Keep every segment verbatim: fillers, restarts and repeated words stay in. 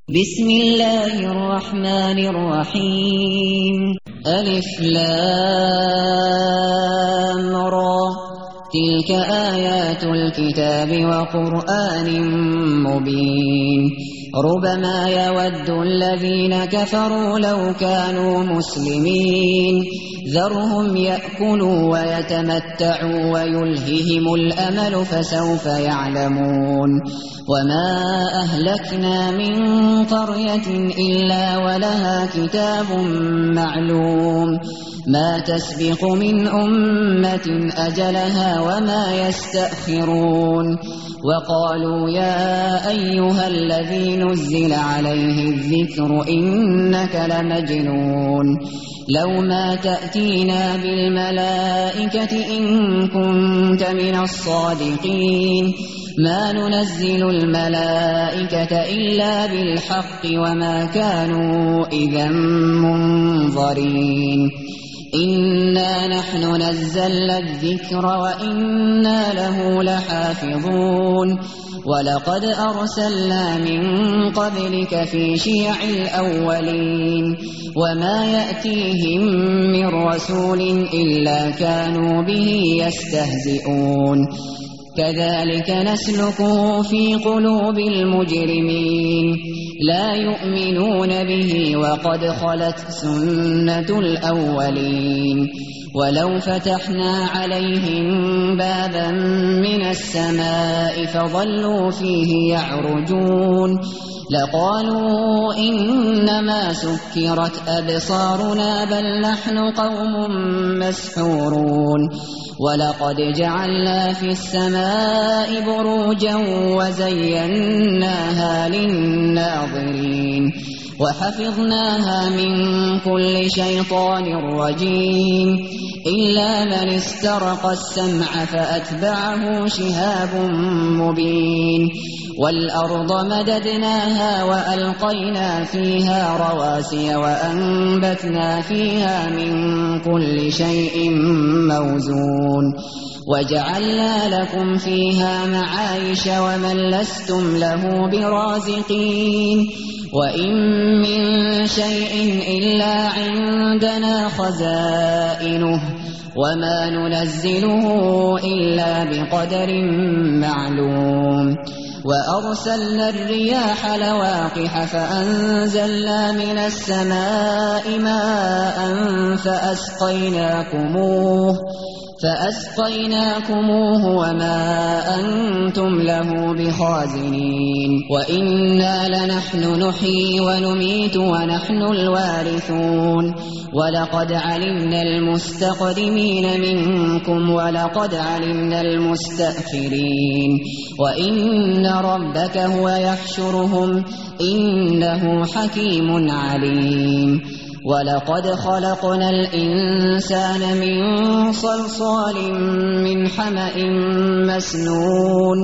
بسم الله الرحمن الرحيم. ألف لام را، تلك آيات الكتاب وقرآن مبين. ربما يود الذين كفروا لو كانوا مسلمين، ذرهم يأكلوا ويتمتعوا ويلههم الأمل فسوف يعلمون. وما أهلكنا من قرية إلا ولها كتاب معلوم، ما تسبق من أمة أجلها وما يستأخرون. وقالوا يا أيها الذي نزل عليه الذكر إنك لمجنون، لو ما تأتينا بالملائكة إن كنت من الصادقين، ما ننزل الملائكة إلا بالحق وما كانوا إذا منظرين. إنا نحن نزلنا الذكر وإنا له لحافظون. ولقد أرسلنا من قبلك في شيع الأولين، وما يأتيهم من رسول إلا كانوا به يستهزئون. كذلك نسلكه في قلوب المجرمين، لا يؤمنون به وقد خلت سنة الأولين. ولو فتحنا عليهم بابا من السماء فظلوا فيه يعرجون لقالوا إنما سكرت أبصارنا بل نحن قوم مسحورون. ولقد جعلنا في السماء بروجا وزيناها للناظرين، وحفظناها من كل شيطان رجيم، إلا من استرق السمع فأتبعه شهاب مبين. والأرض مددناها وألقينا فيها رواسي وأنبتنا فيها من كل شيء موزون، وجعلنا لكم فيها معايش ومن لستم له برازقين. وإن من شيء إلا عندنا خزائنه وما ننزله إلا بقدر معلوم. وأرسلنا الرياح لواقح فأنزلنا من السماء ماء فأسقيناكموه فأسقيناكموه وما أنتم له بخازنين. وإنا لنحن نحيي ونميت ونحن الوارثون. ولقد علمنا المستقدمين منكم ولقد علمنا المستأخرين. وإن ربك هو يحشرهم إنه حكيم عليم. ولقد خلقنا الإنسان من صلصال من حمأ مسنون،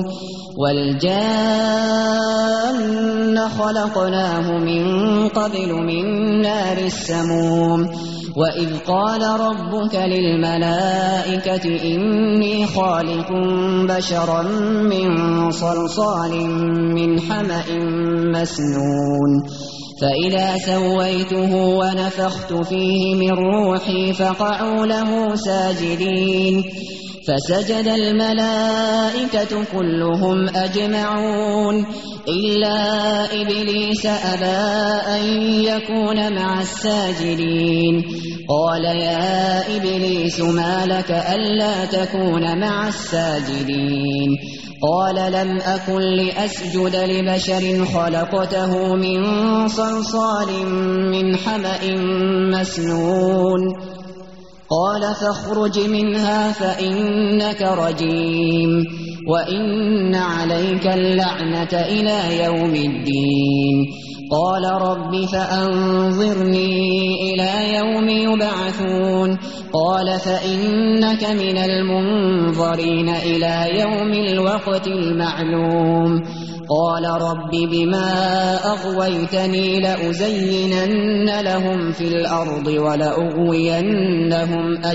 والجان خلقناه من قبل من نار السموم. وإذ قال ربك للملائكة إني خالق بشرا من صلصال من حمأ مسنون، فإذا سويته ونفخت فيه من روحي فقعوا له ساجدين. فسجد الملائكة كلهم أجمعون إلا إبليس أبى أن يكون مع الساجدين. قال يا إبليس ما لك ألا تكون مع الساجدين؟ قال لم أكن لأسجد لبشر خلقته من صلصال من حمأ مسنون. قال فاخرج منها فإنك رجيم، وإن عليك اللعنة إلى يوم الدين. قال رب فأنظرني إلى يوم يبعثون. قال فإنك من المنظرين إلى يوم الوقت المعلوم. قال رب بما أغويتني لأزينن لهم في الأرض ولأغوينهم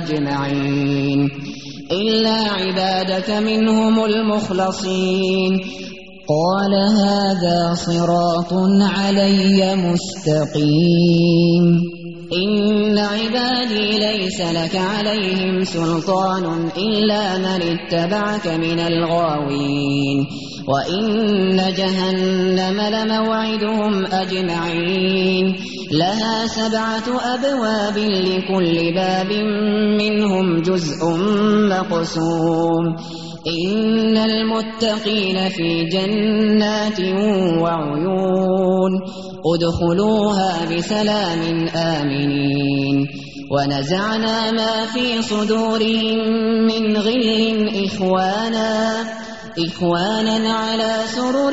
أجمعين إلا عبادك منهم المخلصين قال هذا صراط علي مستقيم إن عبادي ليس لك عليهم سلطان إلا من اتبعك من الغاوين وإن جهنم لموعدهم أجمعين لها سبعة أبواب لكل باب منهم جزء مقسوم إن المتقين في جنات وعيون ادخلوها بسلام آمنين ونزعنا ما في صدورهم من غل إخوانا إخوانا على سرر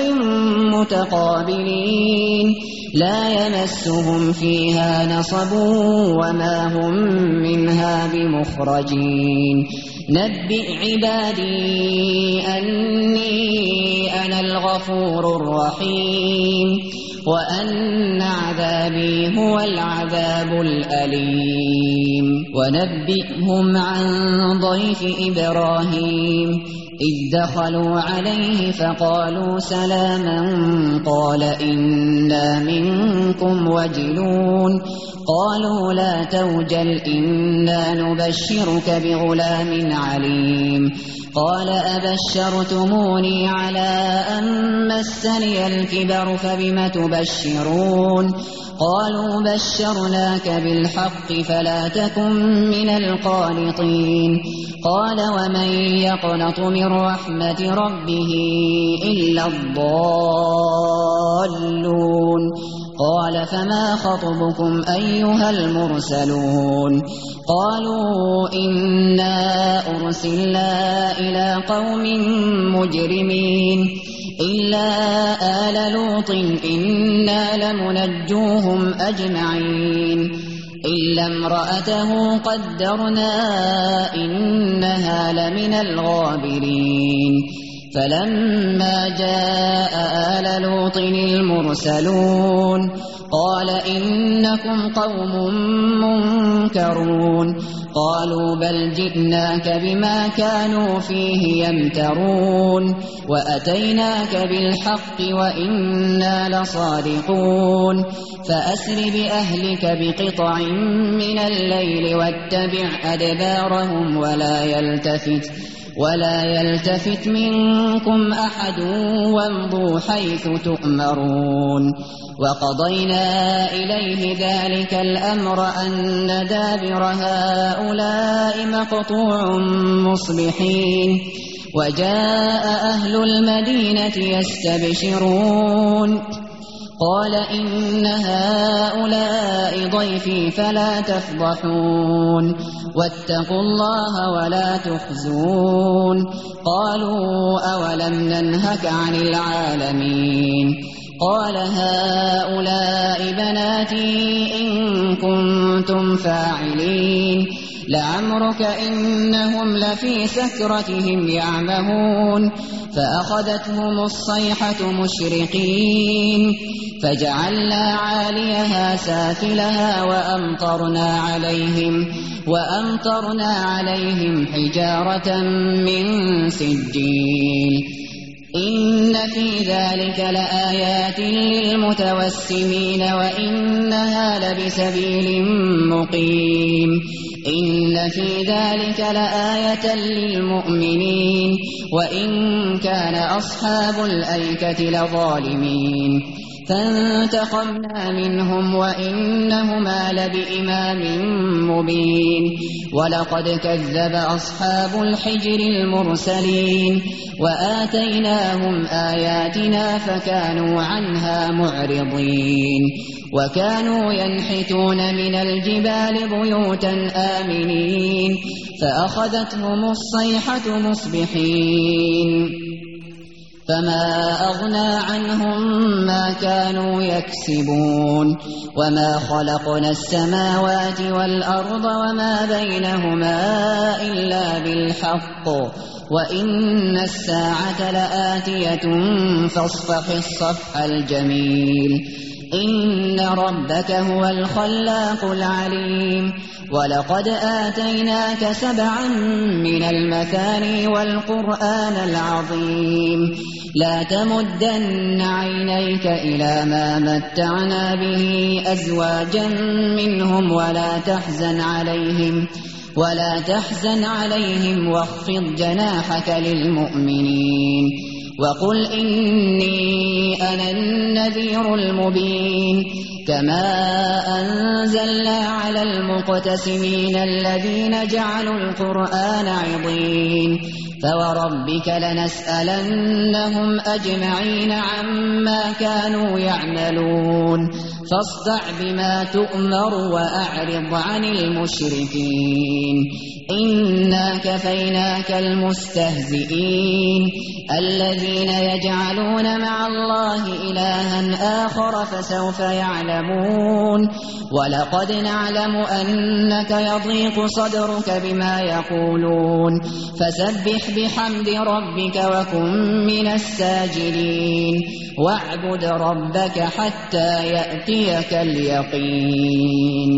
متقابلين لا يمسهم فيها نصب وما هم منها بمخرجين نبئ عبادي أني أنا الغفور الرحيم وأن عذابي هو العذاب الأليم ونبئهم عن ضيف إبراهيم إذ دخلوا عليه فقالوا سلاما قال إنا منكم وجلون قالوا لا توجل إنا نبشرك بغلام عليم قال أبشرتموني على أن مسني الكبر فبم تبشرون قالوا بشرناك بالحق فلا تكن من القانطين قال ومن يقنط من رحمة ربه إلا الضالون قال فما خطبكم أيها المرسلون قالوا إنا أرسلنا إلى قوم مجرمين إلا آل لوط إنا لمنجوهم أجمعين إلا امرأته قدرنا إنها لمن الغابرين فلما جاء آل لوط المرسلون قال إنكم قوم منكرون قالوا بل جئناك بما كانوا فيه يمترون وأتيناك بالحق وإنا لصادقون فأسر بأهلك بقطع من الليل واتبع أدبارهم ولا يلتفت ولا يلتفت منكم أحد وامضوا حيث تؤمرون وقضينا إليه ذلك الأمر أن دابر هؤلاء مقطوع مصبحين وجاء أهل المدينة يستبشرون قال إن هؤلاء ضيفي فلا تفضحون واتقوا الله ولا تخزون قالوا أولم ننهك عن العالمين قال هؤلاء بناتي إن كنتم فاعلين لعمرك إنهم لفي سكرتهم يعمهون فأخذتهم الصيحة مشرقين فجعلنا عاليها سافلها وأمطرنا عليهم وأمطرنا عليهم حجارة من سجيل إن في ذلك لآيات للمتوسمين وإنها لبسبيل مقيم إن في ذلك لآية للمؤمنين وإن كان أصحاب الأيكة لظالمين فانتقمنا منهم وإنهما لبإمام مبين ولقد كذب أصحاب الحجر المرسلين وآتيناهم آياتنا فكانوا عنها معرضين وكانوا ينحتون من الجبال بيوتا آمنين فأخذتهم الصيحة مصبحين فما أغنى عنهم ما كانوا يكسبون وما خلقنا السماوات والأرض وما بينهما إلا بالحق وإن الساعة لآتية فاصفح الصفح الجميل إن ربك هو الخلاق العليم ولقد آتيناك سبعا من المثاني والقرآن العظيم لا تمدن عينيك إلى ما متعنا به أزواجا منهم ولا تحزن عليهم ولا تحزن عليهم واخفض جناحك للمؤمنين وقل إني أنا النذير المبين كما أنزلنا على المقتسمين الذين جعلوا القرآن عضين فوربك لنسألنهم أجمعين عما كانوا يعملون فاصدع بما تؤمر وأعرض عن المشركين إنا كفيناك المستهزئين الذين يجعلون مع الله إلها آخر فسوف يعلمون ولقد نعلم أنك يضيق صدرك بما يقولون فسبح بحمد ربك وكن من الساجدين واعبد ربك حتى يأتيك اليقين